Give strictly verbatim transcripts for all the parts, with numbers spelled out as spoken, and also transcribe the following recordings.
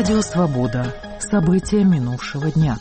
Радио «Свобода». События минувшего дня.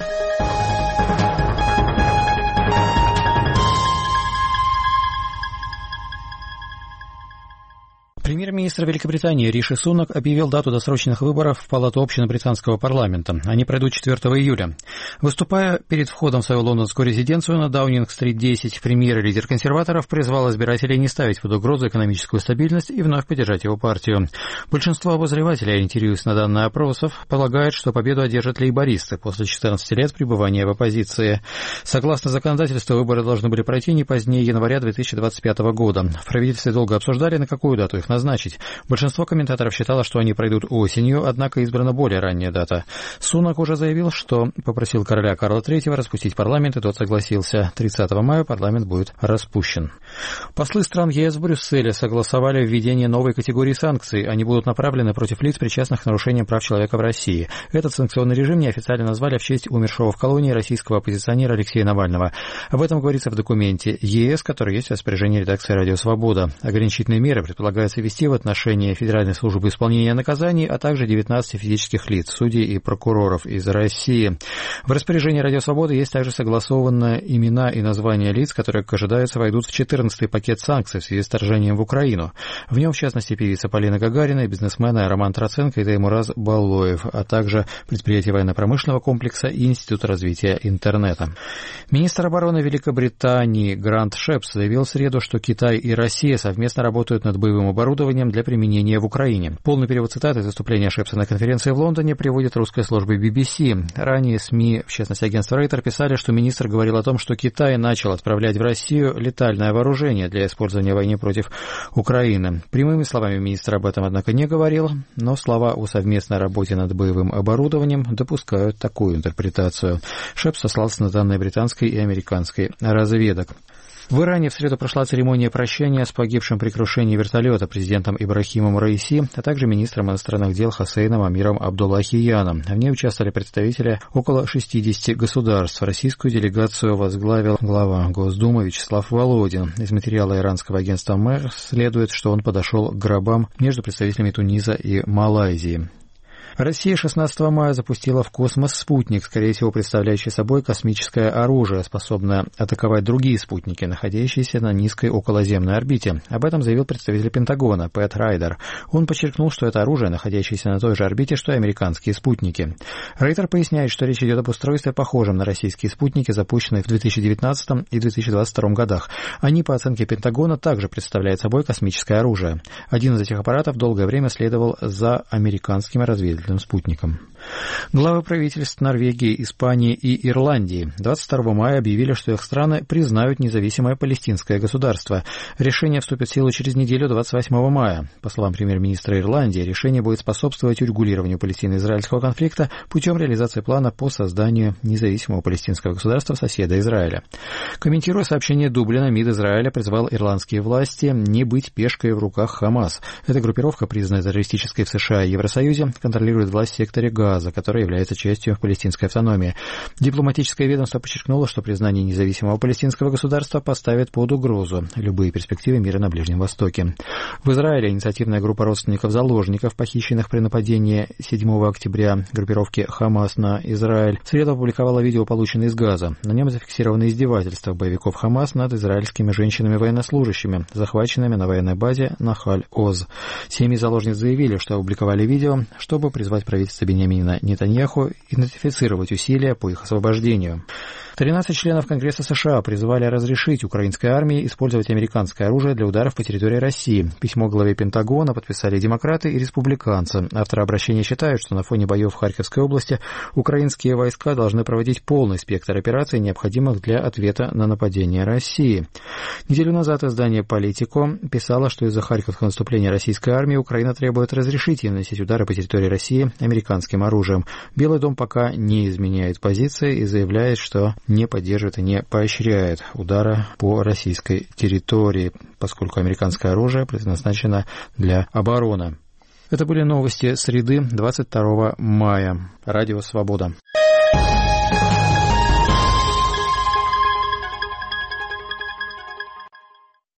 Премьер-министр Великобритании Риши Сунак объявил дату досрочных выборов в Палату общин британского парламента. Они пройдут четвёртого июля. Выступая перед входом в свою лондонскую резиденцию на Даунинг-стрит десять, премьер и лидер консерваторов призвал избирателей не ставить под угрозу экономическую стабильность и вновь поддержать его партию. Большинство обозревателей, ориентируясь на данные опросов, полагают, что победу одержат лейбористы после четырнадцати лет пребывания в оппозиции. Согласно законодательству, выборы должны были пройти не позднее января две тысячи двадцать пятого года. В правительстве долго обсуждали, на какую дату их назначить. Назначить. Большинство комментаторов считало, что они пройдут осенью, однако избрана более ранняя дата. Сунак уже заявил, что попросил короля Карла третьего распустить парламент, и тот согласился. тридцатого мая парламент будет распущен. Послы стран ЕС в Брюсселе согласовали введение новой категории санкций. Они будут направлены против лиц, причастных к нарушениям прав человека в России. Этот санкционный режим неофициально назвали в честь умершего в колонии российского оппозиционера Алексея Навального. Об этом говорится в документе ЕС, который есть в распоряжении редакции «Радио Свобода». Ограничительные меры предполагается ввести в отношении Федеральной службы исполнения наказаний, а также девятнадцати физических лиц, судей и прокуроров из России. В распоряжении «Радио Свобода» есть также согласованные имена и названия лиц, которые, как ожидается, войдут в четырнадцатый пакет санкций в связи с вторжением в Украину. В нем, в частности, певица Полина Гагарина, бизнесмены Роман Троценко и Таймураз Баллоев, а также предприятия военно-промышленного комплекса и Институт развития интернета. Министр обороны Великобритании Грант Шепс заявил в среду, что Китай и Россия совместно работают над боевым оборудованием для применения в Украине. Полный перевод цитаты из выступления Шепса на конференции в Лондоне приводит русская служба би би си. Ранее СМИ, в частности агентство Рейтер, писали, что министр говорил о том, что Китай начал отправлять в Россию летальное вооружение для использования в войне против Украины. Прямыми словами министр об этом, однако, не говорил, но слова о совместной работе над боевым оборудованием допускают такую интерпретацию. Шепс сослался на данные британской и американской разведок. В Иране в среду прошла церемония прощания с погибшим при крушении вертолета президентом Ибрахимом Раиси, а также министром иностранных дел Хосейном Амиром Абдуллахияном. В ней участвовали представители около шестидесяти государств. Российскую делегацию возглавил глава Госдумы Вячеслав Володин. Из материала иранского агентства МЭР следует, что он подошел к гробам между представителями Туниза и Малайзии. Россия шестнадцатого мая запустила в космос спутник, скорее всего, представляющий собой космическое оружие, способное атаковать другие спутники, находящиеся на низкой околоземной орбите. Об этом заявил представитель Пентагона Пэт Райдер. Он подчеркнул, что это оружие, находящееся на той же орбите, что и американские спутники. Райдер поясняет, что речь идет об устройстве, похожем на российские спутники, запущенные в две тысячи девятнадцатом и две тысячи двадцать втором годах. Они, по оценке Пентагона, также представляют собой космическое оружие. Один из этих аппаратов долгое время следовал за американскими разведывательными спутником. Главы правительств Норвегии, Испании и Ирландии двадцать второго мая объявили, что их страны признают независимое палестинское государство. Решение вступит в силу через неделю, двадцать восьмого мая. По словам премьер-министра Ирландии, решение будет способствовать урегулированию палестино-израильского конфликта путем реализации плана по созданию независимого палестинского государства соседа Израиля. Комментируя сообщение Дублина, МИД Израиля призвал ирландские власти не быть пешкой в руках Хамас. Эта группировка, признанная террористической в США и Евросоюзе, контролирует власть в секторе Газа, который является частью палестинской автономии. Дипломатическое ведомство подчеркнуло, что признание независимого палестинского государства поставит под угрозу любые перспективы мира на Ближнем Востоке. В Израиле инициативная группа родственников заложников, похищенных при нападении седьмого октября группировки Хамас на Израиль, в среду опубликовала видео, полученное из Газа. На нем зафиксированы издевательства боевиков Хамас над израильскими женщинами-военнослужащими, захваченными на военной базе Нахаль-Оз. Семьи заложниц заявили, что опубликовали видео, чтобы призвать правительство Беньямина Нетаньяху идентифицировать усилия по их освобождению. тринадцать членов Конгресса США призвали разрешить украинской армии использовать американское оружие для ударов по территории России. Письмо главе Пентагона подписали демократы и республиканцы. Авторы обращения считают, что на фоне боев в Харьковской области украинские войска должны проводить полный спектр операций, необходимых для ответа на нападение России. Неделю назад издание «Политико» писало, что из-за харьковского наступления российской армии Украина требует разрешить ей наносить удары по территории России американским оружием. Белый дом пока не изменяет позиции и заявляет, что не поддерживает и не поощряет удара по российской территории, поскольку американское оружие предназначено для обороны. Это были новости среды, двадцать второго мая. Радио «Свобода».